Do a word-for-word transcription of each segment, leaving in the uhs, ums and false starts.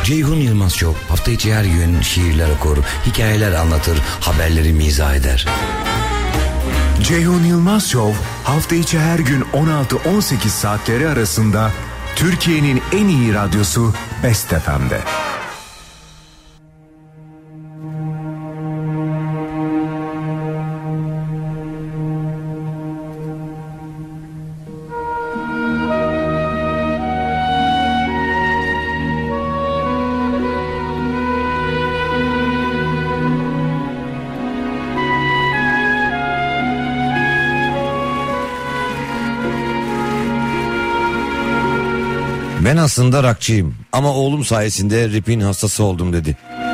Ceyhun Yılmaz Show hafta içi her gün şiirler okur, hikayeler anlatır, haberleri mizah eder. Ceyhun Yılmaz Show hafta içi her gün on altı on sekiz saatleri arasında Türkiye'nin en iyi radyosu Best F M'de. Ben aslında rockçıyım ama oğlum sayesinde rap'in hastası oldum dedi.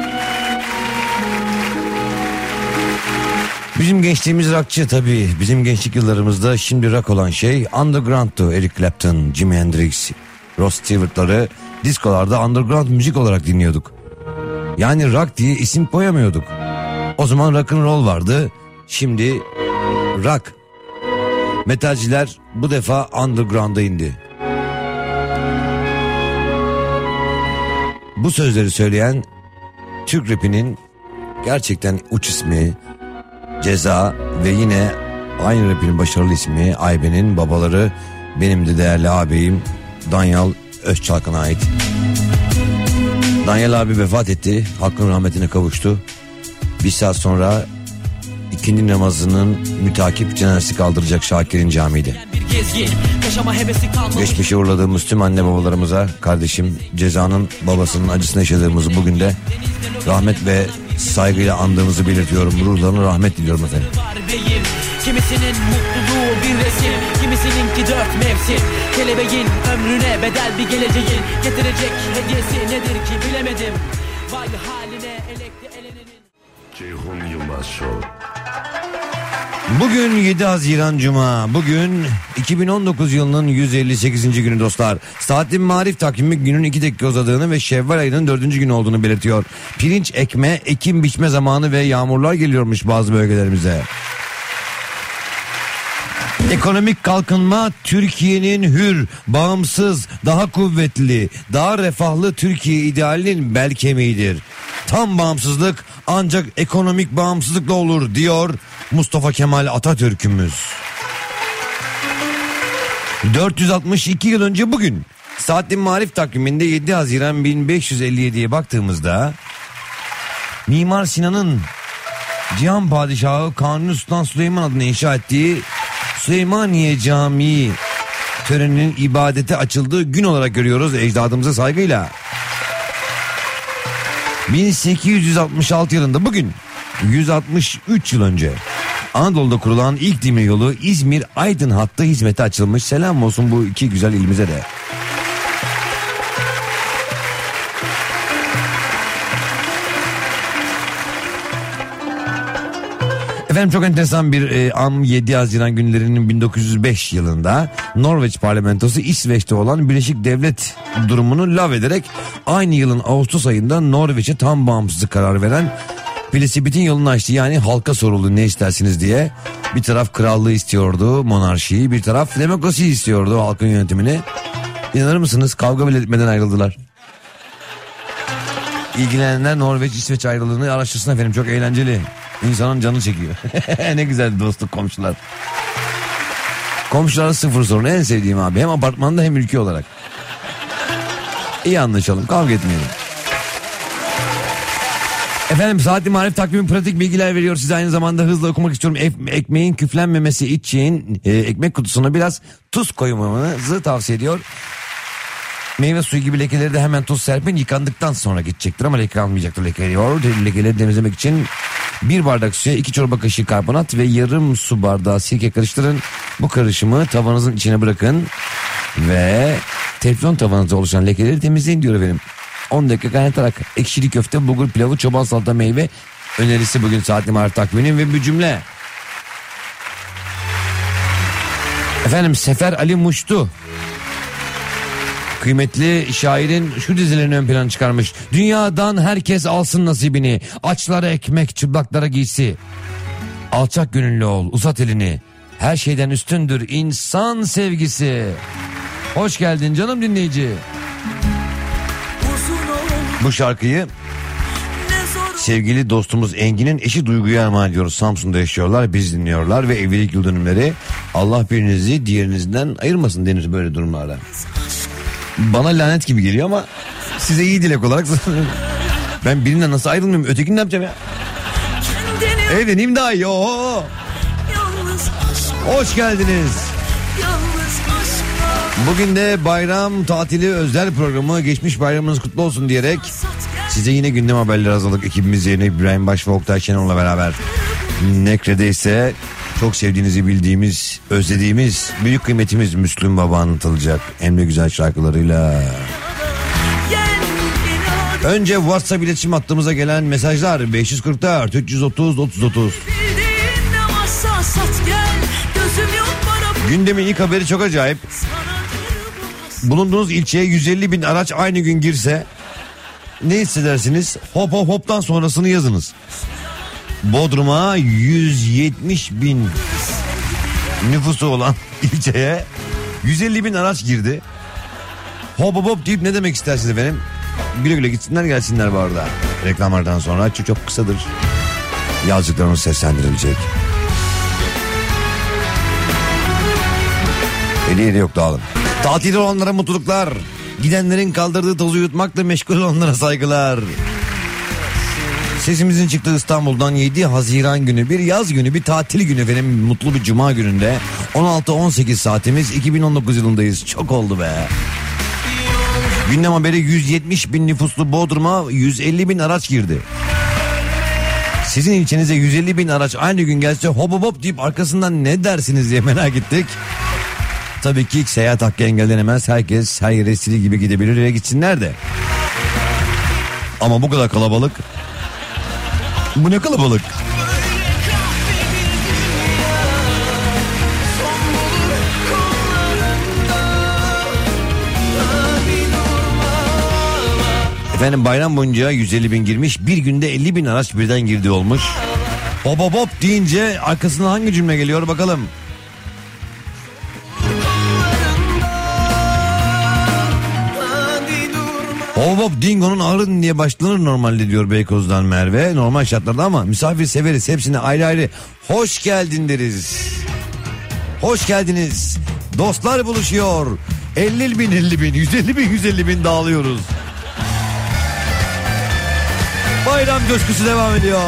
Bizim gençliğimiz rockçı tabii. Bizim gençlik yıllarımızda şimdi rock olan şey underground'tu. Eric Clapton, Jimi Hendrix, Rod Stewart'ları diskolarda underground müzik olarak dinliyorduk. Yani rock diye isim koyamıyorduk. O zaman rock'n'roll vardı. Şimdi rock. Metalciler bu defa underground'a indi. Bu sözleri söyleyen Türk rapinin gerçekten uç ismi Ceza ve yine aynı rapinin başarılı ismi Ayben'in babaları, benim de değerli ağabeyim Danyal Özçalkan'a ait. Danyal abi vefat etti, hakkın rahmetine kavuştu. Bir saat sonra ikindi namazının mütakip cenazesi kaldıracak Şakir'in camide. Geçmişe uğurladığımız tüm anne babalarımıza, kardeşim Ceza'nın babasının acısını yaşadığımızı bugün de rahmet ve saygıyla andığımızı belirtiyorum. Ruhlarına rahmet diliyorum efendim. Kimisinin mutluluğu bir resim, kimisininki dört mevsim. Kelebeğin ömrüne bedel bir geleceğin getirecek hediyesi nedir ki bilemedim. Vay haline elekte elenenin. Ceyhun Yılmaz Show. Bugün yedi Haziran Cuma. Bugün iki bin on dokuz yılının yüz elli sekizinci günü dostlar. Saatin Marif takvimi günün iki dakika uzadığını ve Şevval ayının dördüncü günü olduğunu belirtiyor. Pirinç ekme, ekim biçme zamanı ve yağmurlar geliyormuş bazı bölgelerimize. Ekonomik kalkınma Türkiye'nin hür, bağımsız, daha kuvvetli, daha refahlı Türkiye idealinin bel kemiğidir. Tam bağımsızlık ancak ekonomik bağımsızlıkla olur diyor Mustafa Kemal Atatürk'ümüz. dört yüz altmış iki yıl önce bugün Saatin Marif takviminde yedi Haziran bin beş yüz elli yediye baktığımızda Mimar Sinan'ın Cihan Padişahı Kanuni Sultan Süleyman adına inşa ettiği Süleymaniye Camii töreninin ibadete açıldığı gün olarak görüyoruz ecdadımıza saygıyla. bin sekiz yüz altmış altı yılında bugün yüz altmış üç yıl önce Anadolu'da kurulan ilk demir yolu İzmir-Aydın hattı hizmete açılmış. Selam olsun bu iki güzel ilimize de. Efendim çok enteresan bir e, an yedi Haziran günlerinin bin dokuz yüz beş yılında Norveç parlamentosu İsveç'te olan Birleşik Devlet durumunu lağvederek aynı yılın Ağustos ayında Norveç'e tam bağımsızlık kararı veren Plesibitin yolunu açtı. Yani halka soruldu ne istersiniz diye. Bir taraf krallığı istiyordu, monarşiyi, bir taraf demokrasi istiyordu, halkın yönetimini. İnanır mısınız, kavga bile etmeden ayrıldılar. İlgilenenler Norveç-İsveç ayrılığını araştırsın efendim, çok eğlenceli. İnsanın canı çekiyor. Ne güzel dostluk komşular. Komşulara sıfır sorun, en sevdiğim abi. Hem apartmanda hem ülke olarak. İyi anlaşalım, kavga etmeyelim. Efendim Saat-i Marif takvimi pratik bilgiler veriyor size, aynı zamanda hızla okumak istiyorum. Ek- ekmeğin küflenmemesi için e, ekmek kutusuna biraz tuz koymanızı tavsiye ediyor. Meyve suyu gibi lekeleri de hemen tuz serpin, yıkandıktan sonra gidecektir ama leke almayacaktır, leke diyor. Lekeleri temizlemek için bir bardak suya iki çorba kaşığı karbonat ve yarım su bardağı sirke karıştırın. Bu karışımı tavanızın içine bırakın ve teflon tavanızda oluşan lekeleri temizleyin diyor efendim. on dakika kaynatarak ekşili köfte, bulgur pilavı, çoban salata, meyve önerisi bugün Saat-i Marif takviminin ve bir cümle. Efendim Sefer Ali Muştu kıymetli şairin şu dizilerini ön plana çıkarmış. Dünyadan herkes alsın nasibini, açlara ekmek, çıplaklara giysi. Alçak gönüllü ol, uzat elini. Her şeyden üstündür insan sevgisi. Hoş geldin canım dinleyici. Bu şarkıyı sevgili dostumuz Engin'in eşi Duygu'ya armağan ediyoruz. Samsun'da yaşıyorlar, biz dinliyorlar ve evlilik yıl dönümleri. Allah birinizi diğerinizden ayırmasın denir böyle durumlarda. Bana lanet gibi geliyor ama size iyi dilek olarak ben birinden nasıl ayrılmayayım, ötekini ne yapacağım ya? Evleneyim daha iyi. Oho. Hoş geldiniz. Bugün de bayram tatili özel programı, geçmiş bayramınız kutlu olsun diyerek size yine gündem haberleri hazırladık. Ekibimiz Zeynep İbrahim Baş ve Oktay Şenol'la beraber. Nekre'de ise çok sevdiğinizi bildiğimiz, özlediğimiz büyük kıymetimiz Müslüm Baba anlatılacak. En de güzel şarkılarıyla. Önce WhatsApp iletişim hattımıza gelen mesajlar beş yüz kırk dört üç yüz otuz otuz otuz. Gündemin ilk haberi çok acayip. Bulunduğunuz ilçeye yüz elli bin araç aynı gün girse ne hissedersiniz? Hop hop hoptan sonrasını yazınız. Bodrum'a yüz yetmiş bin nüfusu olan ilçeye yüz elli bin araç girdi. Hop hop hop deyip ne demek istersiniz efendim? Güle güle gitsinler gelsinler bu arada. Reklamlardan sonra çok, çok kısadır. Yazdıklarımız seslendirilecek. Hediye de yok, dağılın. Tatilde olanlara mutluluklar. Gidenlerin kaldırdığı tozu yutmakla meşgul olanlara saygılar. Sesimizin çıktığı İstanbul'dan yedi Haziran günü, bir yaz günü, bir tatil günü efendim, mutlu bir cuma gününde on altı on sekiz saatimiz, iki bin on dokuz yılındayız. Çok oldu be. Gündem haberi, yüz yetmiş bin nüfuslu Bodrum'a yüz elli bin araç girdi. Sizin ilçenize yüz elli bin araç aynı gün gelse hop hop hop deyip arkasından ne dersiniz diye merak ettik. Tabii ki seyahat hakkı engellenemez. Herkes her yere istediği gibi gidebilir ve gitsinler de. Ama bu kadar kalabalık. Bu ne kalabalık? Efendim bayram boyunca yüz elli bin girmiş, bir günde elli bin araç birden girdi olmuş. Hop hop hop deyince arkasına hangi cümle geliyor bakalım. Hop hop dingonun ağrın diye başlanır normalde diyor Beykoz'dan Merve. Normal şartlarda ama misafir severiz, hepsine ayrı ayrı hoş geldin deriz. Hoş geldiniz. Dostlar buluşuyor. elli bin elli bin, yüz elli bin yüz elli bin dağılıyoruz. Bayram coşkusu devam ediyor.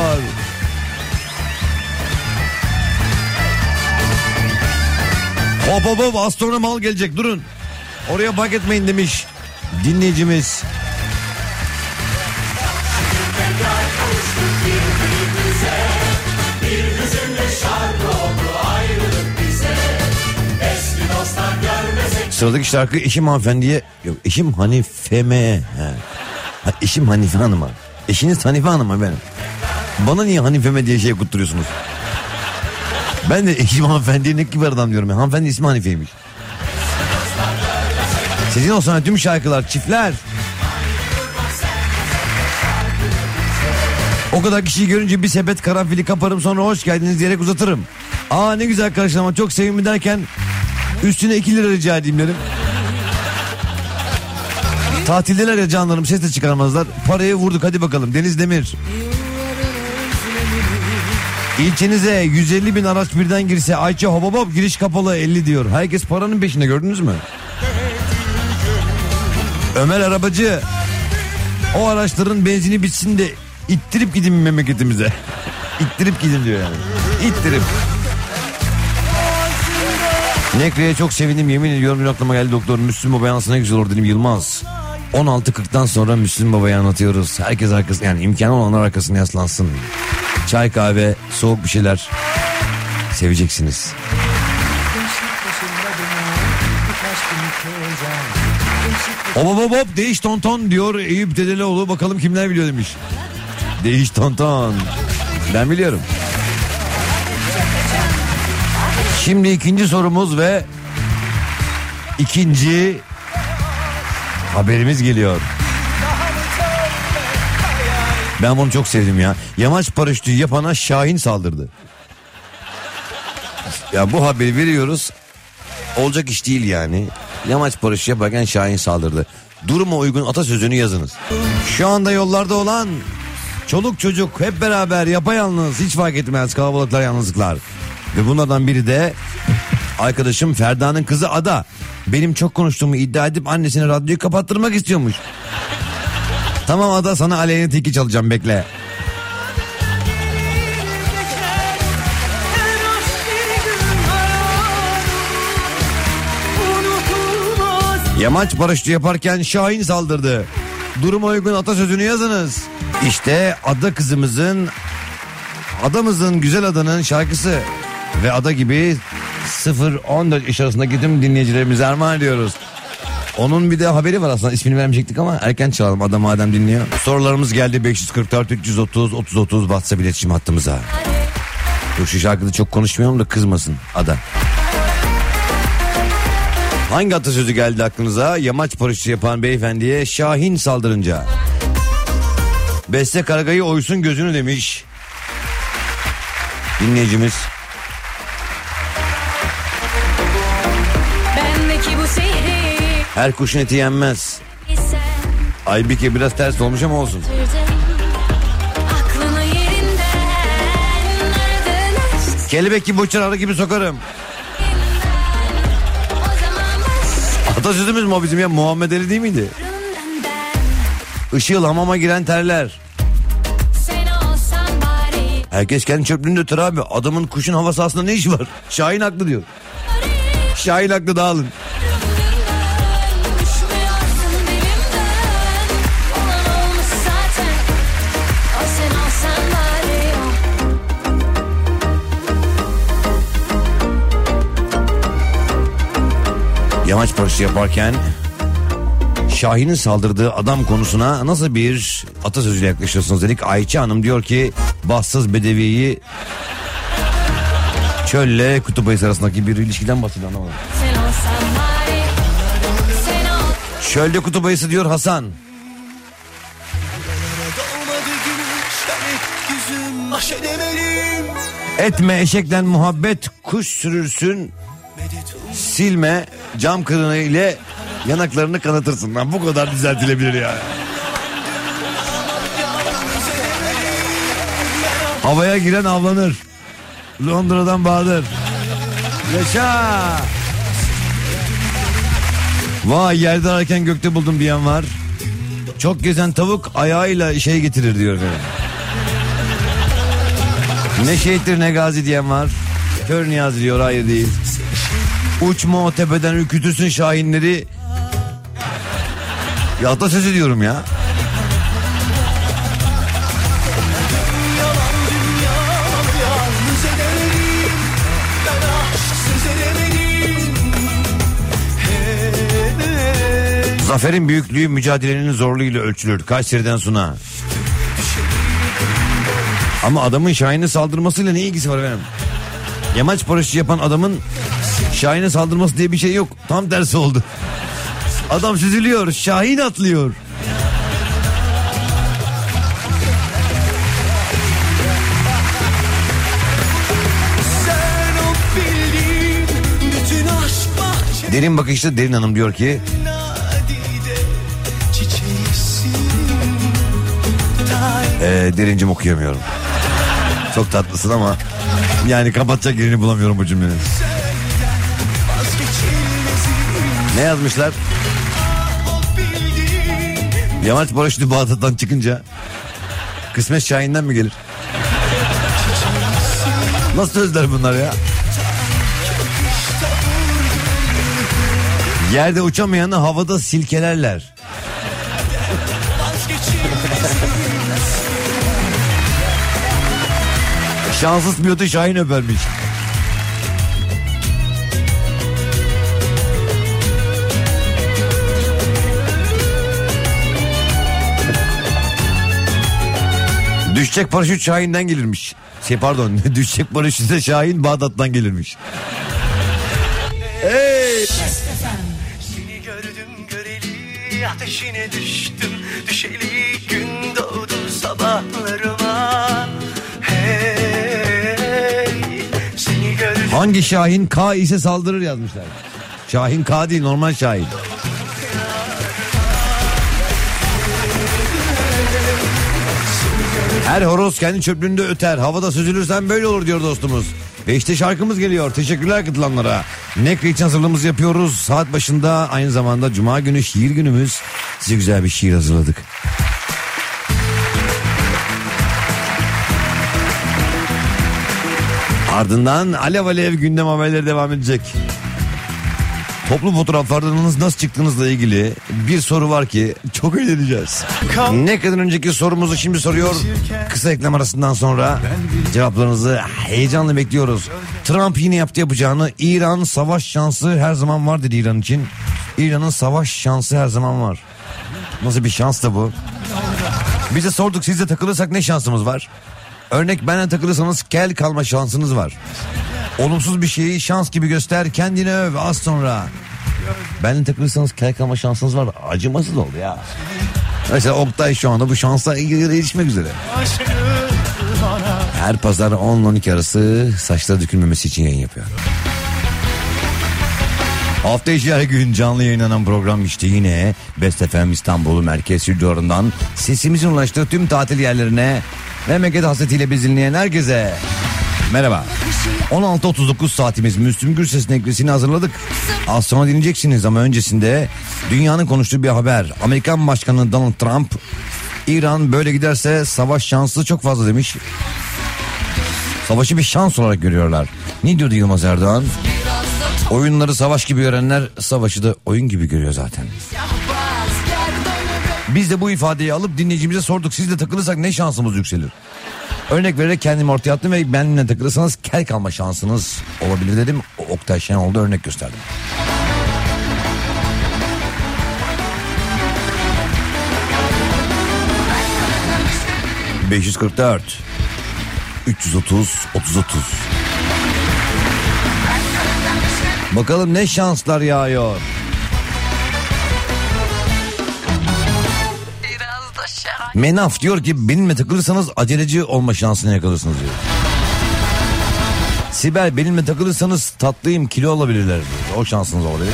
Hop hop hop astronom al gelecek, durun. Oraya bak etmeyin demiş dinleyicimiz. Sıradaki şarkı eşim hanımefendiye, yok eşim Hanife'me. He. Ha, eşim Hanife Hanım'a. Eşiniz Hanife Hanım'a benim. Bana niye Hanife'me diye şey kutturuyorsunuz? Ben de eşim hanımefendiye ne kibar adam diyorum ya. Hanımefendi ismi Hanife'ymiş. Sizin olsun tüm şarkılar, çiftler. O kadar kişiyi görünce bir sepet karanfili kaparım, sonra hoş geldiniz diyerek uzatırım. Aa ne güzel karşılama, çok sevimli derken üstüne iki lira rica edeyim derim. Tatildeler ya canlarım, ses de çıkarmazlar. Parayı vurduk hadi bakalım. Deniz Demir. İlçenize yüz elli bin araç birden girse Ayça hop hop hop giriş kapalı elli diyor. Herkes paranın peşinde, gördünüz mü? Ömer Arabacı, o araçların benzini bitsin de ittirip gidin memleketimize. İttirip gidin diyor yani. İttirip. Nekre'ye çok sevindim, yemin ediyorum, bir aklıma geldi doktor. Müslüm Baba'ya nasıl ne güzel olur dedim. Yılmaz. on altı kırktan sonra Müslüm Baba'yı anlatıyoruz. Herkes arkasında, yani imkanı olanlar arkasına yaslansın. Çay, kahve, soğuk bir şeyler seveceksiniz. Hop hop hop değiş tonton diyor Eyüp Dedelioğlu. Bakalım kimler biliyor demiş. Değiş tonton. Ben biliyorum. Şimdi ikinci sorumuz ve ikinci haberimiz geliyor. Ben bunu çok sevdim ya. Yamaç paraşütü yapana Şahin saldırdı. Ya bu haberi veriyoruz. Olacak iş değil yani. Yamaç paraşütü yaparken Şahin saldırdı. duruma uygun atasözünü yazınız. Şu anda yollarda olan çoluk çocuk hep beraber yapayalnız, hiç fark etmez, kalabalıklar, yalnızlıklar. Ve bunlardan biri de arkadaşım Ferda'nın kızı Ada. Benim çok konuştuğumu iddia edip annesine radyoyu kapattırmak istiyormuş. Tamam Ada, sana Aleyna Tilki çalacağım, bekle. Yamaç paraşütü yaparken Şahin saldırdı. Duruma uygun atasözünü yazınız. İşte Ada kızımızın, adamızın, güzel adanın şarkısı. Ve Ada gibi sıfır on dört yaş arasındaki tüm dinleyicilerimize armağan ediyoruz. Onun bir de haberi var aslında, ismini vermeyecektik ama erken çalalım, Ada madem dinliyor. Sorularımız geldi beş yüz kırk dört üç yüz otuz otuz otuz WhatsApp iletişim hattımıza. Dur, şu şarkıda çok konuşmuyorum da kızmasın Ada. Hangi atasözü geldi aklınıza? Yamaç paraşütü yapan beyefendiye Şahin saldırınca. Beste Karagay'ı oysun gözünü demiş dinleyicimiz. Her kuşun eti yenmez. Aybike biraz ters olmuş ama olsun. Kelebek gibi uçar, arı gibi sokarım. Atasözümüz mü o bizim ya? Muhammed Ali değil miydi? Işıl hamama giren terler. Herkes kendi çöplüğünde öter abi. Adamın kuşun hava sahasında ne işi var? Şahin haklı diyor. Şahin haklı, dağılın. Yamaç paraşütü yaparken Şahin'in saldırdığı adam konusuna nasıl bir atasözüyle yaklaşıyorsunuz dedik. Ayça Hanım diyor ki bahtsız bedeviyi çölle kutup ayısı arasındaki bir ilişkiden bahsediyor, anlamadım. Çölde kutup ayısı diyor Hasan. Etme eşekten muhabbet, kuş sürürsün silme, cam kırığına ile yanaklarını kanatırsın. Lan bu kadar düzeltilebilir ya. Havaya giren avlanır. Londra'dan Bahadır. Yaşa. Vay, yerde ararken gökte buldum diyen var. Çok gezen tavuk ayağıyla şey getirir diyor efendim. Ne şehittir ne gazi diyen var. Kör Niyazi diyor, hayır değil. Uçma o tepeden ürkütürsün şahinleri. Ya atasözü diyorum ya. Zaferin büyüklüğü mücadelenin zorluğuyla ölçülür. Kayseri'den Suna. Ama adamın Şahin'e saldırmasıyla ne ilgisi var efendim? Yamaç paraşütü yapan adamın Şahin'e saldırması diye bir şey yok. Tam tersi oldu. Adam süzülüyor, Şahin atlıyor. Derin bakışlı Derin Hanım diyor ki Ee, Derincim okuyamıyorum. Çok tatlısın ama yani kapatacak yerini bulamıyorum bu cümlenin. Ne yazmışlar? Yamaç paraşütü Bağdat'tan çıkınca kısmet Şahin'den mi gelir? Nasıl sözler bunlar ya? Yerde uçamayanı havada silkelerler. Şanssız pilotu Şahin öpermiş. Düşecek paraşüt Şahin'den gelirmiş. Şey pardon, düşecek paraşüt de Şahin Bağdat'tan gelirmiş. Hey! Seni gördüm göreli ateşine düştüm, düşeli gün doğdu sabahlarıma. Hey, seni gördüm. Hangi Şahin K ise saldırır yazmışlar. Şahin K değil, normal Şahin. Her horoz kendi çöplüğünde öter. Havada süzülürsen böyle olur diyor dostumuz. Ve işte şarkımız geliyor. Teşekkürler katılanlara. Nekri için hazırlığımızı yapıyoruz. Saat başında aynı zamanda Cuma günü şiir günümüz. Size güzel bir şiir hazırladık. Ardından alev alev gündem haberleri devam edecek. Toplu fotoğraflardan nasıl çıktığınızla ilgili bir soru var ki çok eğleneceğiz. Ne kadar önceki sorumuzu şimdi soruyor. Kısa reklam arasından sonra cevaplarınızı heyecanla bekliyoruz. Trump yine yaptı yapacağını. İran savaş şansı her zaman var dedi İran için. İran'ın savaş şansı her zaman var. Nasıl bir şans da bu? Biz de sorduk, sizle takılırsak ne şansımız var? Örnek, benimle takılırsanız kel kalma şansınız var. Olumsuz bir şeyi şans gibi göster, kendini öv, az sonra. Benimle takılırsanız kel kalma şansınız var. Acımasız oldu ya. Mesela Oktay şu anda bu şansla erişmek üzere. Her pazar on on iki arası saçları dökülmemesi için yayın yapıyor. Hafta içi her gün canlı yayınlanan program işte yine Best F M İstanbul Merkez Stüdyolarından sesimizin ulaştığı tüm tatil yerlerine, memleket hasretiyle biz dinleyen herkese merhaba. on altı otuz dokuz saatimiz Müslüm Gürses'in eklisini hazırladık. Az sonra dinleyeceksiniz ama öncesinde dünyanın konuştuğu bir haber. Amerikan Başkanı Donald Trump, İran böyle giderse savaş şansı çok fazla demiş. Savaşı bir şans olarak görüyorlar. Ne diyordu Yılmaz Erdoğan? Oyunları savaş gibi görenler savaşı da oyun gibi görüyor zaten. Biz de bu ifadeyi alıp dinleyicimize sorduk. Sizle takılırsak ne şansımız yükselir? Örnek vererek kendimi ortaya attım ve benimle takılırsanız kel kalma şansınız olabilir dedim. Oktay Şenol'da örnek gösterdim. beş yüz kırk dört üç yüz otuz otuz otuz. Bakalım ne şanslar yağıyor. Menaf diyor ki benimle takılırsanız aceleci olma şansını yakalırsınız diyor. Sibel, benimle takılırsanız tatlıyım, kilo olabilirler diyor. O şansınız olabilir.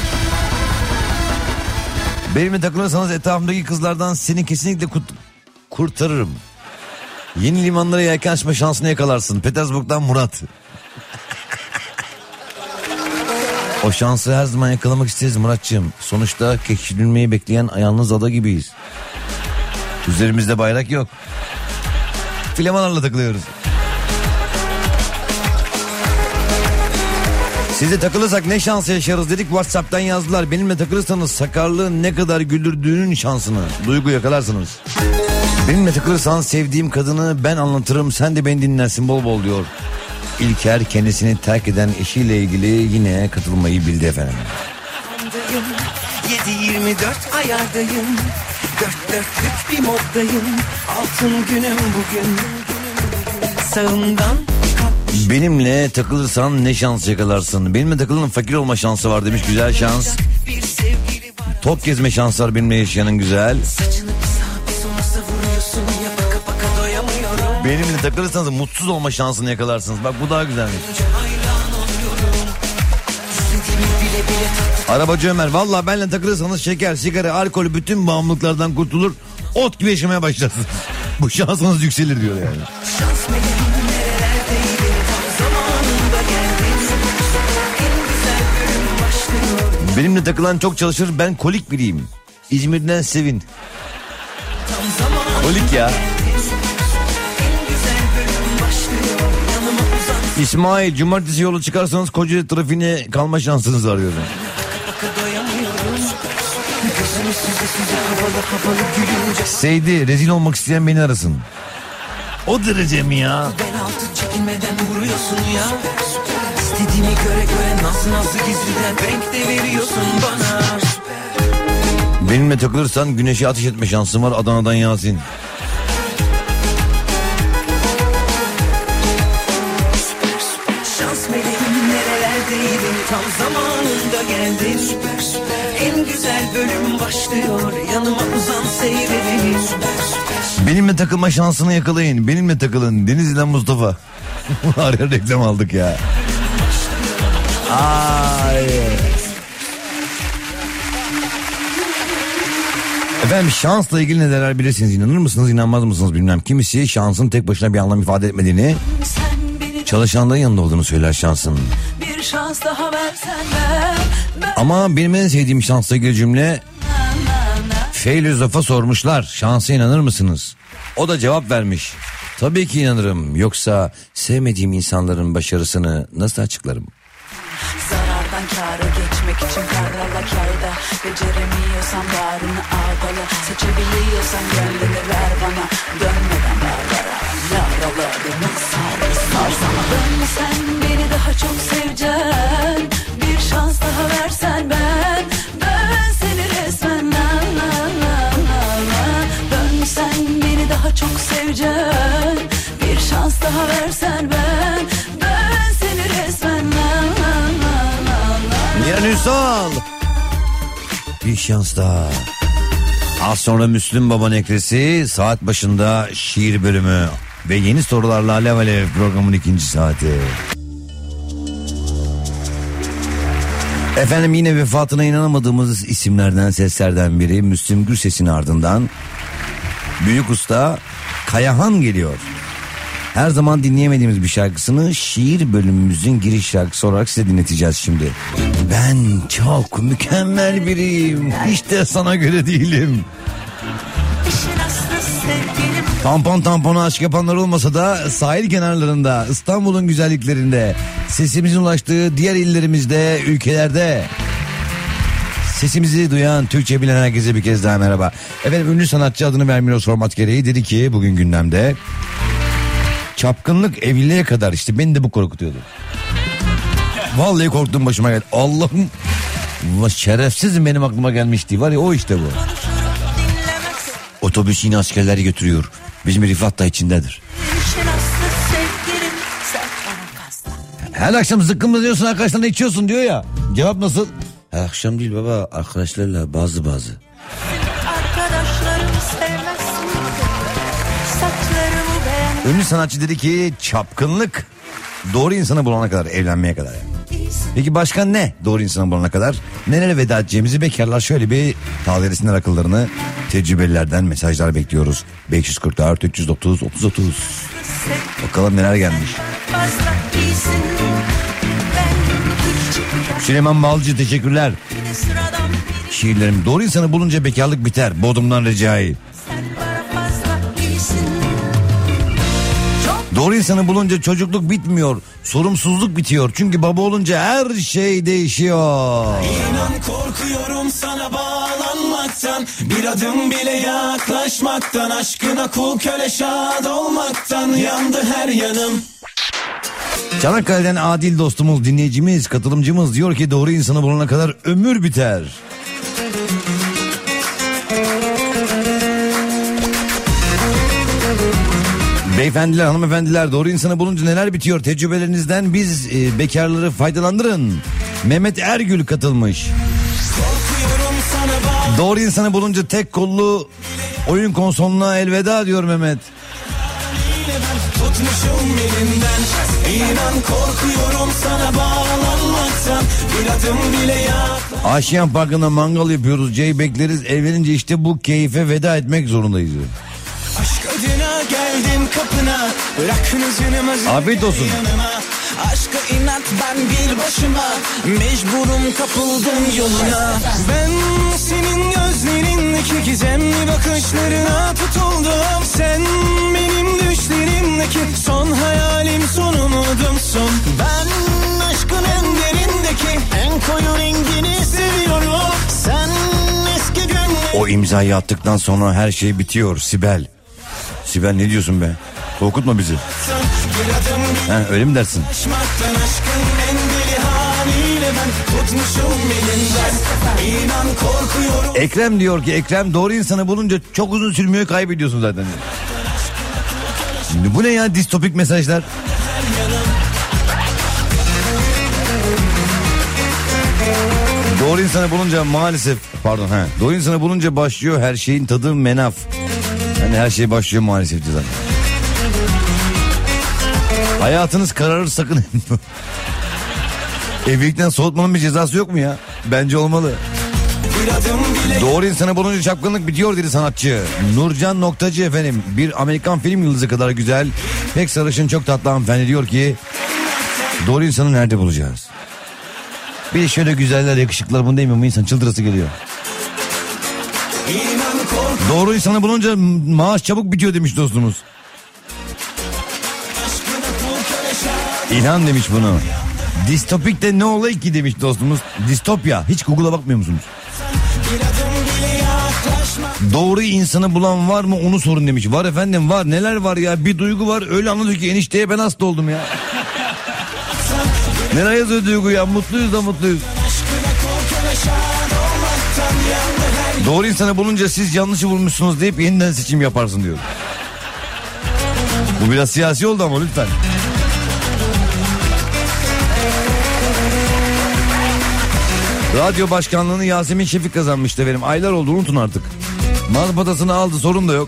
Benimle takılırsanız etrafımdaki kızlardan seni kesinlikle kurt- kurtarırım. Yeni limanlara yelken açma şansını yakalarsın. Petersburg'dan Murat. O şansı her zaman yakalamak isteriz Muratçığım. Sonuçta keşfedilmeyi bekleyen yalnız ada gibiyiz. Üzerimizde bayrak yok. Flamanlarla takılıyoruz. Size takılırsak ne şansı yaşarız dedik. WhatsApp'tan yazdılar. Benimle takılırsanız sakarlığın ne kadar güldürdüğünün şansını, duygu yakalarsınız. Benimle takılırsan sevdiğim kadını ben anlatırım, sen de beni dinlersin bol bol diyor. İlker kendisini terk eden eşiyle ilgili yine katılmayı bildi efendim. yedi yirmi dört ayardayım, dört dörtlük bir moddayım, altın günüm bugün, sağımdan. Benimle takılırsan ne şans yakalarsın. Benimle takılanın fakir olma şansı var demiş, güzel şans. Top gezme şansı var benimle yaşayanın, güzel. Benimle takılırsanız mutsuz olma şansını yakalarsınız. Bak bu daha güzelmiş. Arabacı Ömer, valla benimle takılırsanız şeker, sigara, alkolü bütün bağımlılıklardan kurtulur. Ot gibi yaşamaya başlarsınız. Bu şansınız yükselir diyor yani. Benimle takılan çok çalışır, ben kolik biriyim. İzmir'den Sevin. Kolik ya. İsmail, cumartesi yolu çıkarsanız Kocaeli trafiğine kalma şansınız var diyor. Seydi, rezil olmak isteyen beni arasın. O derece mi ya? Ben altı çekinmeden vuruyorsun ya. İstediğimi göre göre nasıl nasıl gizliden renk de veriyorsun bana. Benimle takılırsan güneşe ateş etme şansın var, Adana'dan Yasin. Şans meleğim nerelerdeydin, tam zamanında geldin. Süper süper. En güzel bölüm başlıyor, yanıma uzan seyredelim. Süper süper. Benimle takılma şansını yakalayın. Benimle takılın. Denizli'den Mustafa. Araya reklam aldık ya. Ay. Efendim şansla ilgili ne derler bilirsiniz, inanır mısınız inanmaz mısınız bilmem. Kimisi şansın tek başına bir anlam ifade etmediğini, çalışanların yanında olduğunu söyler şansın. Bir şans daha versen ver, ver. Ama benim en sevdiğim şansla ilgili cümle, Feylüzaf'a sormuşlar şansa inanır mısınız? O da cevap vermiş. Tabii ki inanırım, yoksa sevmediğim insanların başarısını nasıl açıklarım? Zarardan kâra geçmek için karala kârda, beceremiyorsan bağrını ağdala, seçebiliyorsan gönlünü ver bana, dönmeden bağlara yaralarını sar sar sana. Dönme sen beni daha çok seveceksin, bir şans daha versen ben, ben seni resmen la la la la la. Dönme sen beni daha çok seveceksin, bir şans daha versen ben, ben seni resmen la la la la. Nihan Ünsal. Bir şans daha. Az sonra Müslüm Baba Nekresi, saat başında şiir bölümü ve yeni sorularla Alev Alev programın ikinci saati. Efendim yine vefatına inanamadığımız isimlerden, seslerden biri Müslüm Gürses'in ardından büyük usta Kayahan geliyor. Her zaman dinleyemediğimiz bir şarkısını şiir bölümümüzün giriş şarkısı olarak size dinleteceğiz şimdi. Ben çok mükemmel biriyim, hiç de sana göre değilim. Tampon tampona aşk yapanlar olmasa da sahil kenarlarında, İstanbul'un güzelliklerinde, sesimizin ulaştığı diğer illerimizde, ülkelerde sesimizi duyan, Türkçe bilen herkese bir kez daha merhaba. Efendim ünlü sanatçı, adını vermiyoruz format gereği, dedi ki bugün gündemde çapkınlık evliliğe kadar, işte beni de bu korkutuyordu. Vallahi korktum, başıma geldi. Allah'ım, şerefsizim, benim aklıma gelmişti. Var ya o işte bu. Otobüs yine askerleri götürüyor. Bizim Rifat da içindedir. Her akşam zıkkımız diyorsun, arkadaşlarla içiyorsun diyor ya. Cevap nasıl? Her akşam değil baba, arkadaşlarla bazı bazı. Ünlü sanatçı dedi ki çapkınlık doğru insanı bulana kadar, evlenmeye kadar yani. Peki başka ne doğru insanı bulana kadar? Nelere veda edeceğimizi bekarlar şöyle bir tahlil etsinler akıllarını. Tecrübelilerden mesajlar bekliyoruz. beş yüz kırk dört üç yüz otuz otuz otuz. Bakalım neler gelmiş. Süleyman Balcı, teşekkürler. Şiirlerim, doğru insanı bulunca bekarlık biter. Bodrum'dan Recai. Doğru insanı bulunca çocukluk bitmiyor, sorumsuzluk bitiyor. Çünkü baba olunca her şey değişiyor. İnan korkuyorum sana bağlanmaktan, bir adım bile yaklaşmaktan, aşkına kul köle şad olmaktan, yandı her yanım. Çanakkale'den Adil dostumuz, dinleyicimiz, katılımcımız diyor ki doğru insanı bulana kadar ömür biter. Beyefendiler, hanımefendiler, doğru insanı bulunca neler bitiyor? Tecrübelerinizden biz e, bekarları faydalandırın. Mehmet Ergül katılmış. Doğru insanı bulunca tek kollu oyun konsoluna elveda diyor Mehmet. Tutmuşum elinden, inan korkuyorum sana bağlanmaktan, bir adım bile yaklaşmaktan. Aşiyan Parkı'nda mangal yapıyoruz, C'yi bekleriz, evlenince işte bu keyfe veda etmek zorundayız diyor. Aşk adına geldim kapına, bırakın üzünüm afiyet olsun. Yanıma. Aşka inat ben bir başıma, mecburum kapıldım yoluna. Ben senin gözlerindeki gizemli bakışlarına tutuldum. Sen benim düşlerimdeki son hayalim, son umudumsun. Ben aşkın en derindeki en koyu rengini seviyorum. Sen eski gönlüm. O imzayı attıktan sonra her şey bitiyor Sibel. Sibel ne diyorsun be? Korkutma bizi. Ha, öyle mi dersin? Ekrem diyor ki, Ekrem doğru insanı bulunca çok uzun sürmüyor, kaybediyorsun zaten. Şimdi bu ne ya, distopik mesajlar? Doğru insanı bulunca maalesef, pardon ha, doğru insanı bulunca başlıyor her şeyin tadı menaf. Yani her şey başlıyor maalesef zaten. Hayatınız kararır sakın. Evlilikten soğutmanın bir cezası yok mu ya? Bence olmalı. Bir adım bile. Doğru insanı bulunca çapkınlık bitiyor dedi sanatçı. Nurcan Noktacı efendim. Bir Amerikan film yıldızı kadar güzel. Pek sarışın, çok tatlı hanımefendi diyor ki doğru insanı nerede bulacağız? Bir de şöyle güzeller, yakışıklılar, bunu değil mi? Bu insan çıldırası geliyor. Doğru insanı bulunca maaş çabuk bitiyor demiş dostumuz. İlhan demiş bunu. Distopik de ne olay ki demiş dostumuz. Distopya. Hiç Google'a bakmıyor musunuz? Doğru insanı bulan var mı onu sorun demiş. Var efendim, var. Neler var ya? Bir duygu var. Öyle anladık ki enişteye ben hasta oldum ya. Nereye yazıyor duygu ya? Mutluyuz da mutluyuz. Doğru insanı bulunca siz yanlışı bulmuşsunuz deyip yeniden seçim yaparsın diyor. Bu biraz siyasi oldu ama lütfen. Radyo başkanlığını Yasemin Şefik kazanmıştı efendim. Aylar oldu, unutun artık. Mazbatasını aldı, sorun da yok.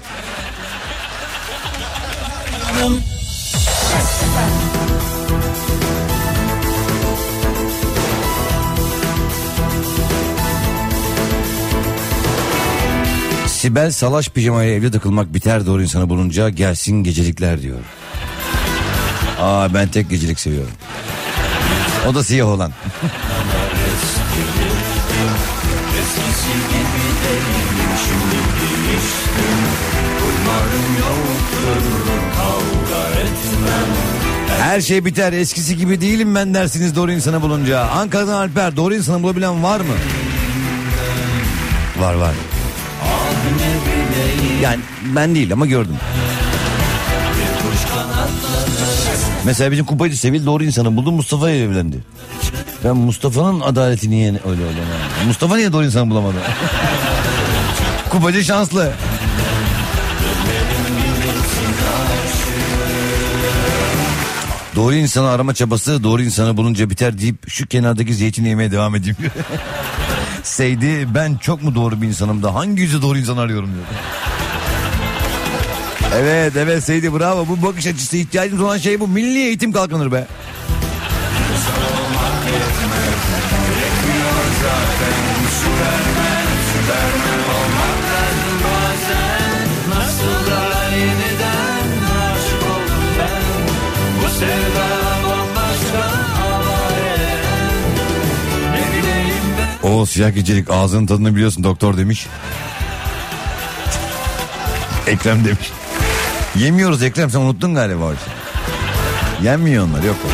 Sibel salaş pijamayla evde takılmak biter doğru insanı bulunca, gelsin gecelikler diyor. Aa, ben tek gecelik seviyorum. O da siyah olan. Her şey biter, eskisi gibi değilim ben dersiniz doğru insanı bulunca. Ankara'dan Alper, doğru insanı bulabilen var mı? Var var. Yani ben değil ama gördüm. Mesela bizim Kupacı Sevil doğru insanı buldu, Mustafa ile evlendi. Ben Mustafa'nın adaletini niye öyle öyle. Mustafa niye doğru insanı bulamadı? Kupacı şanslı. Doğru insanı arama çabası doğru insanı bulunca biter deyip şu kenardaki zeytini yemeye devam edeyim. Seydi, ben çok mu doğru bir insanım da hangi yüzü doğru insan arıyorum diyor. Evet evet Seydi, bravo, bu bakış açısı, ihtiyacımız olan şey bu. Milli eğitim kalkınır be. O siyah gecelik, ağzının tadını biliyorsun doktor demiş. Ekrem demiş. Yemiyoruz Ekrem, sen unuttun galiba o şey. Yenmiyor onlar, yok o.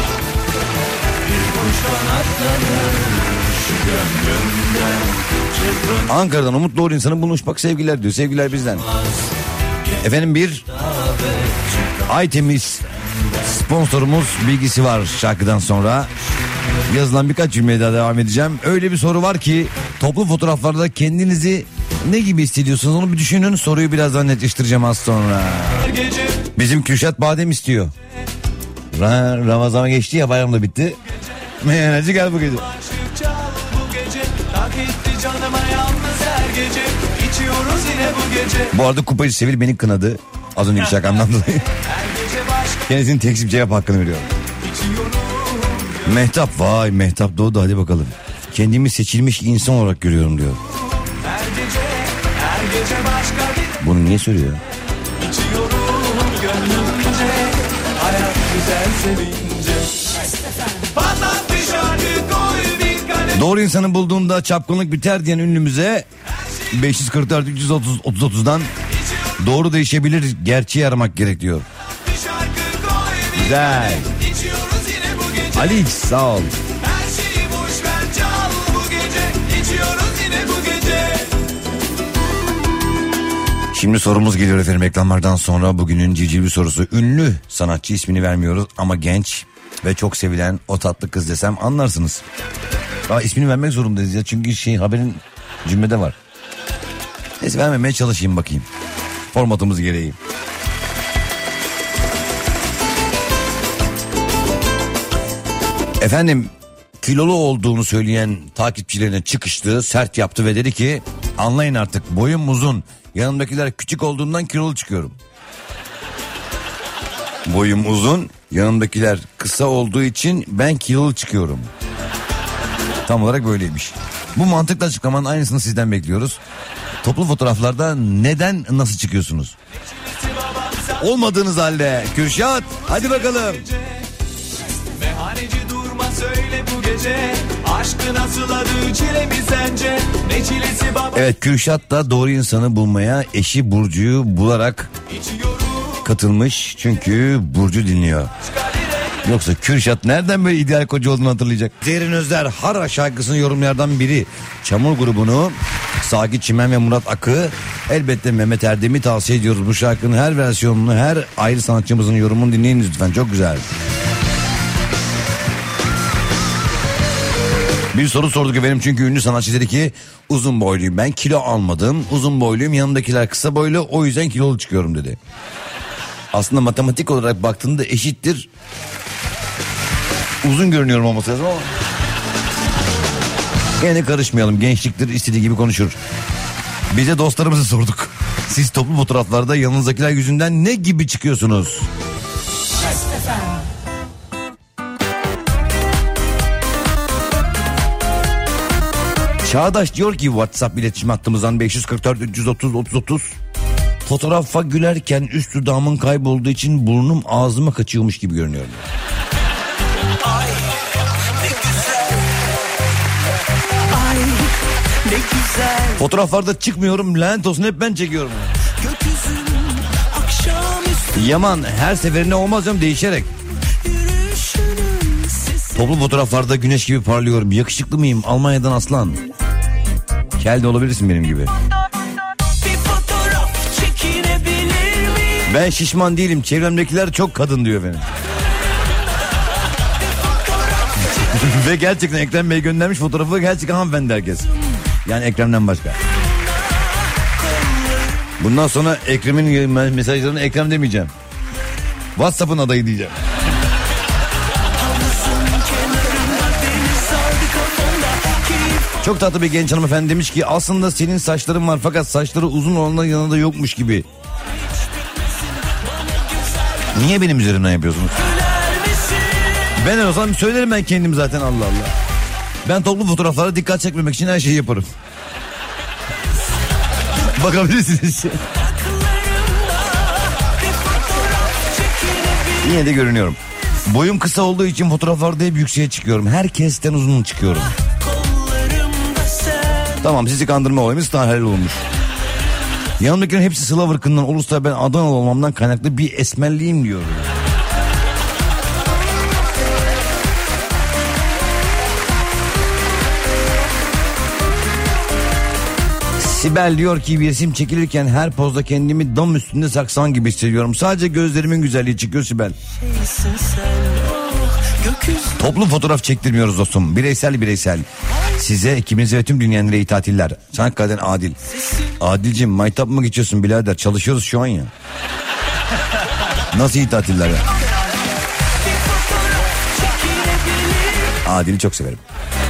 Ankara'dan Umut doğru insanı bulmuş, bak sevgiler diyor, sevgiler bizden. Efendim bir Aytemiz sponsorumuz bilgisi var şarkıdan sonra. Yazılan birkaç cümleye daha devam edeceğim. Öyle bir soru var ki toplu fotoğraflarda kendinizi ne gibi hissediyorsunuz onu bir düşünün. Soruyu birazdan netleştireceğim az sonra. Bizim Kürşat badem istiyor. Ra- Ramazan geçti ya, bayram da bitti. Meyhaneci gel bu gece. Bu arada Kupacı Sevil beni kınadı. Az önceki şakamdan dolayı. Kendisinin tekzip cevap hakkını veriyorum. Mehtap, vay Mehtap doğdu, hadi bakalım. Kendimi seçilmiş insan olarak görüyorum diyor. Bunu niye söylüyor? Doğru insanı bulduğunda çapkınlık biter diyen ünlümüze beş yüz kırk dört üç yüz otuz otuz otuzdan doğru değişebilir, gerçeği aramak gerek diyor. Güzel. Ali X, sağ ol. Şimdi sorumuz geliyor efendim reklamlardan sonra. Bugünün civciv sorusu. Ünlü sanatçı, ismini vermiyoruz ama genç ve çok sevilen o tatlı kız desem anlarsınız. Aa, ismini vermek zorundayız ya, çünkü şey haberin cümlede var. Neyse, vermemeye çalışayım bakayım. Formatımız gereği. Efendim, kilolu olduğunu söyleyen takipçilerine çıkıştı, sert yaptı ve dedi ki anlayın artık, boyum uzun, yanımdakiler küçük olduğundan kilolu çıkıyorum. Boyum uzun, yanımdakiler kısa olduğu için ben kilolu çıkıyorum. Tam olarak böyleymiş. Bu mantıklı açıklamanın aynısını sizden bekliyoruz. Toplu fotoğraflarda neden nasıl çıkıyorsunuz? Olmadığınız halde. Kürşat hadi bakalım. Meyhaneci durma söyle bu gece, aşkı nasıl adı çilemi sence, ne çilesi baba. Evet, Kürşat da doğru insanı bulmaya eşi Burcu'yu bularak katılmış. Çünkü Burcu dinliyor. Yoksa Kürşat nereden böyle ideal koca olduğunu hatırlayacak? Zerrin Özler Hara şarkısını yorumlardan biri. Çamur grubunu Sakit Çimen ve Murat Akı, elbette Mehmet Erdem'i tavsiye ediyoruz. Bu şarkının her versiyonunu, her ayrı sanatçımızın yorumunu dinleyiniz lütfen, çok güzel. Bir soru sorduk efendim, çünkü ünlü sanatçı dedi ki uzun boyluyum, ben kilo almadım, uzun boyluyum, yanımdakiler kısa boylu, o yüzden kilolu çıkıyorum dedi. Aslında matematik olarak baktığında eşittir. Uzun görünüyorum olması lazım ama yine karışmayalım, gençliktir, istediği gibi konuşur. Bize dostlarımızı sorduk. Siz toplu fotoğraflarda yanınızdakiler yüzünden ne gibi çıkıyorsunuz? Çağdaş diyor ki WhatsApp iletişim hattımızdan beş yüz kırk dört üç yüz otuz otuz otuz. Fotoğrafa gülerken üst dudağımın kaybolduğu için burnum ağzıma kaçıyormuş gibi görünüyor. Ay ne güzel, ay ne güzel. Fotoğraflarda çıkmıyorum, lanet olsun, hep ben çekiyorum. Gökyüzün akşamüstü Yaman, her seferinde olmaz canım, değişerek. yürüyüşünün sesi. Toplu fotoğraflarda güneş gibi parlıyorum. Yakışıklı mıyım? Almanya'dan aslan. Kel de olabilirsin benim gibi. Bir fotoğraf çekinebilir miyim? Ben şişman değilim. Çevremdekiler çok kadın diyor efendim. Ve gerçekten Ekrem Bey göndermiş fotoğrafı, gerçekten hanımefendi herkes. Yani Ekrem'den başka. Bundan sonra Ekrem'in mesajlarını Ekrem demeyeceğim. WhatsApp'ın adayı diyeceğim. Çok tatlı bir genç hanımefendi demiş ki aslında senin saçların var fakat saçları uzun olanların yanında yokmuş gibi. Niye benim üzerimden yapıyorsunuz? Ben en olsam söylerim ben kendim zaten, Allah Allah. Ben toplu fotoğraflara dikkat çekmemek için her şeyi yaparım. Bakabilirsiniz. Yine de görünüyorum. Boyum kısa olduğu için fotoğraflarda hep yükseğe çıkıyorum. Herkesten uzun çıkıyorum. Tamam, sizi kandırma olayımız daha helal olmuş. Yanımdakilerin hepsi Slav ırkından olursa ben Adanalı olmamdan kaynaklı bir esmerliğim diyor. Sibel diyor ki bir resim çekilirken her pozda kendimi dam üstünde saksan gibi hissediyorum. Sadece gözlerimin güzelliği çıkıyor Sibel. Toplu fotoğraf çektirmiyoruz dostum. Bireysel bireysel. Size, ekibinize ve tüm dünyanın iyi tatiller. Çanakkale'den Adil. Adil'cim maytap mı geçiyorsun birader? Çalışıyoruz şu an ya. Nasıl iyi tatiller ya? Adil'i çok severim.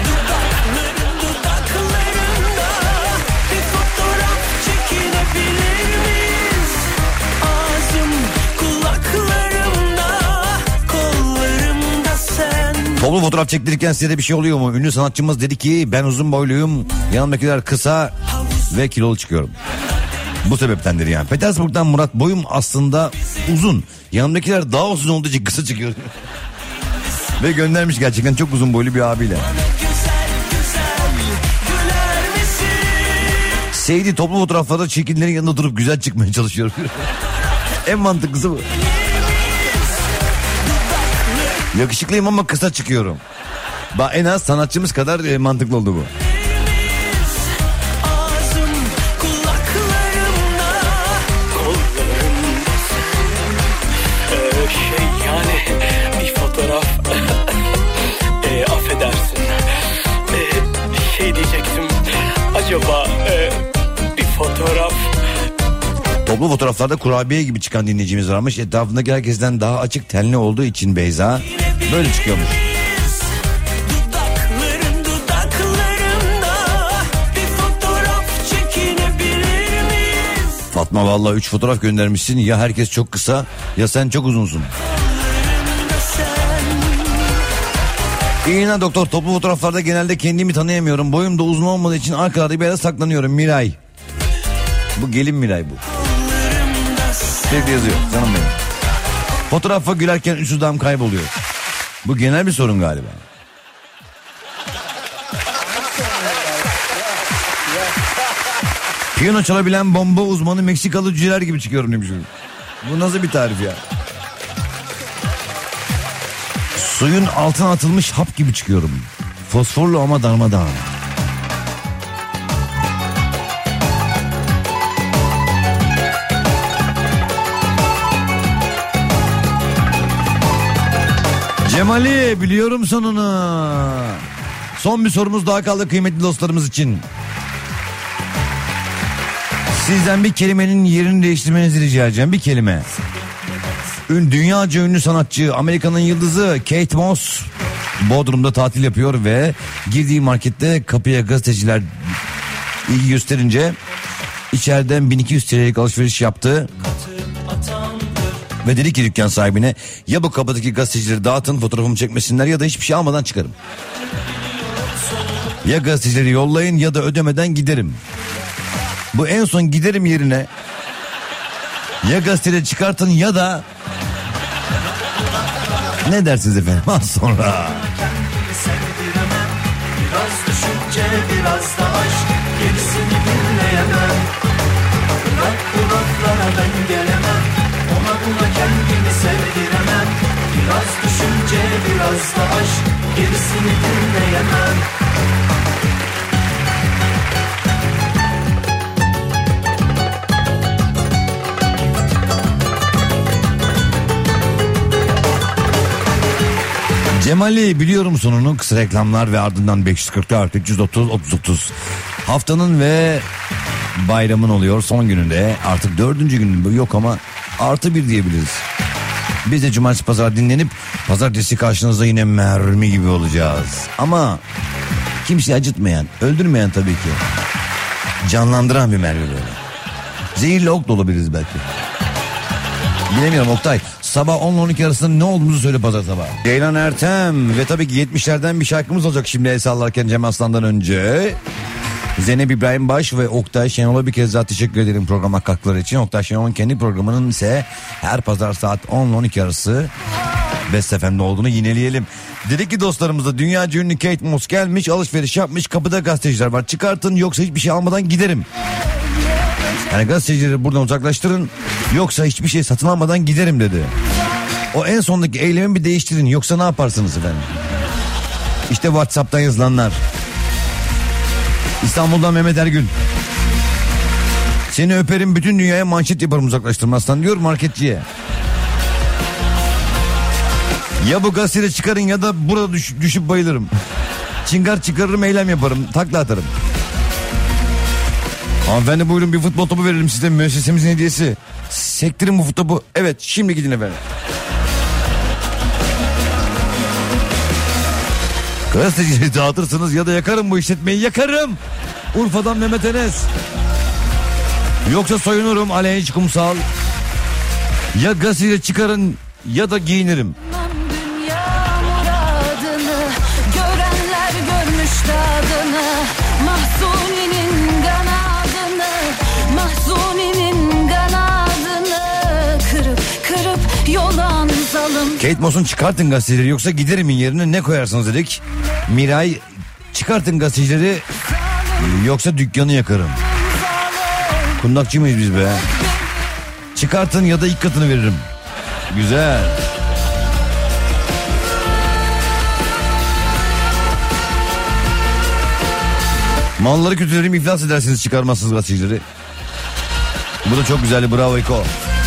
Toplu fotoğraf çektirirken size de bir şey oluyor mu? Ünlü sanatçımız dedi ki ben uzun boyluyum, yanımdakiler kısa ve kilolu çıkıyorum. Bu sebeptendir yani. Petersburg'dan Murat, boyum aslında uzun, yanımdakiler daha uzun olduğu için kısa çıkıyor. Ve göndermiş gerçekten çok uzun boylu bir abiyle. Seydi toplu fotoğraflarda çirkinlerin yanında durup güzel çıkmaya çalışıyor. En mantıklısı bu. Yakışıklıyım ama kısa çıkıyorum. Bak en az sanatçımız kadar e, mantıklı oldu bu. Ee, şey yani bir fotoğraf e, affedersin e, şey diyecektim acaba e, bir fotoğraf. Toplu fotoğraflarda kurabiye gibi çıkan dinleyicimiz varmış. Etrafındaki herkesten daha açık tenli olduğu için Beyza böyle çıkıyormuş. Dudakların dudaklarında bir fotoğraf çekinebilir miyiz? Fatma vallahi üç fotoğraf göndermişsin. Ya herkes çok kısa ya sen çok uzunsun. İyi günler doktor. Toplu fotoğraflarda genelde kendimi tanıyamıyorum. Boyum da uzun olmadığı için arkalarda bir yere saklanıyorum. Miray. Bu gelin Miray bu. Sevdi yazıyor canım benim. Fotoğrafa gülerken üst dudağım kayboluyor. Bu genel bir sorun galiba. Piyano çalabilen bomba uzmanı Meksikalı cüceler gibi çıkıyorum demiş. Bu nasıl bir tarif ya? Suyun altına atılmış hap gibi çıkıyorum. Fosforlu ama darmadağın. Cemali biliyorum sonunu. Son bir sorumuz daha kaldı kıymetli dostlarımız için. Sizden bir kelimenin yerini değiştirmenizi rica edeceğim. Bir kelime. Ün, dünyaca ünlü sanatçı, Amerika'nın yıldızı Kate Moss Bodrum'da tatil yapıyor ve girdiği markette kapıya gazeteciler ilgi gösterince içeriden bin iki yüz T L'lik alışveriş yaptı. Ve dedi ki dükkan sahibine, ya bu kapıdaki gazetecileri dağıtın, fotoğrafımı çekmesinler ya da hiçbir şey almadan çıkarım. Ya gazetecileri yollayın ya da ödemeden giderim. Bu en son giderim yerine ya gazeteleri çıkartın ya da ne dersiniz efendim? Az sonra. Biraz düşünce biraz da aşk, gerisini dinleyemem. Bırak bu laflara ben gelemem, ona buna kendimi sevdiremem. Biraz düşünce biraz da aşk, gerisini dinleyemem. Cemali biliyorum sonunu, kısa reklamlar ve ardından beş yüz kırk dört üç yüz otuz otuz otuz. Haftanın ve bayramın oluyor son gününde, artık dördüncü günün yok ama artı bir diyebiliriz. Biz de cumartesi pazar dinlenip pazartesi karşınızda yine mermi gibi olacağız. Ama kimseyi acıtmayan, öldürmeyen tabii ki. Canlandıran bir mermi böyle. Zehirli ok da olabiliriz belki. Bilemiyorum Oktay. Sabah on on iki arasında ne olduğumuzu söyle pazar sabahı. Ceylan Ertem ve tabii ki yetmişlerden bir şarkımız olacak şimdi el sallarken Cem Aslan'dan önce. Zeynep İbrahim Baş ve Oktay Şenol'a bir kez daha teşekkür ederim programa katkıları için. Oktay Şenol'un kendi programının ise her pazar saat on on iki arası Best F M'de olduğunu yineleyelim. Dedik ki dostlarımıza, dünyaca ünlü Kate Moss gelmiş, alışveriş yapmış, kapıda gazeteciler var, çıkartın yoksa hiçbir şey almadan giderim. Yani gazetecileri buradan uzaklaştırın, yoksa hiçbir şey satın almadan giderim dedi. O en sondaki eylemi bir değiştirin, yoksa ne yaparsınız efendim? İşte WhatsApp'tan yazılanlar. İstanbul'dan Mehmet Ergün. Seni öperim, bütün dünyaya manşet yaparım uzaklaştırmazsan diyor marketçiye. Ya bu gazetede çıkarın ya da burada düş, düşüp bayılırım. Çıngar çıkarırım, eylem yaparım, takla atarım. Hanımefendi buyurun, bir futbol topu verelim size, müessesemizin hediyesi. Sektirin bu topu. Evet, şimdi gidin efendim. Gazetecileri dağıtırsınız ya da yakarım bu işletmeyi, yakarım. Urfa'dan Mehmet Enes. Yoksa soyunurum Aleyhiç Kumsal. Ya gazetecileri çıkarın ya da giyinirim. Kate Moss'un çıkartın gazetecileri yoksa giderimin yerine ne koyarsınız dedik. Miray, çıkartın gazetecileri yoksa dükkanı yakarım. Kundakçı mıyız biz be? Çıkartın ya da ilk katını veririm. Güzel. Malları kötülerim, iflas edersiniz çıkarmazsınız gazetecileri. Bu da çok güzeldi, bravo İko.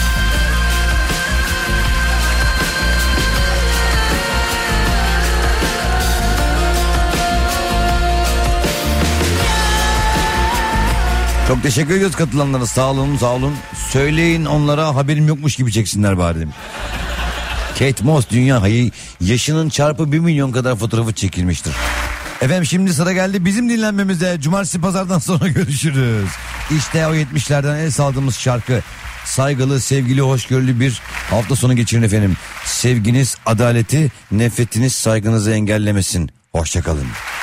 Çok teşekkür ediyoruz katılanlara, sağ olun sağ olun. Söyleyin onlara, haberim yokmuş gibi çeksinler bari dedim. Kate Moss dünya hayı, yaşının çarpı bir milyon kadar fotoğrafı çekilmiştir. Efendim şimdi sıra geldi bizim dinlenmemize. Cumartesi pazardan sonra görüşürüz. İşte o yetmişlerden el saldığımız şarkı. Saygılı, sevgili, hoşgörülü bir hafta sonu geçirin efendim. Sevginiz adaleti, nefretiniz saygınızı engellemesin. Hoşçakalın.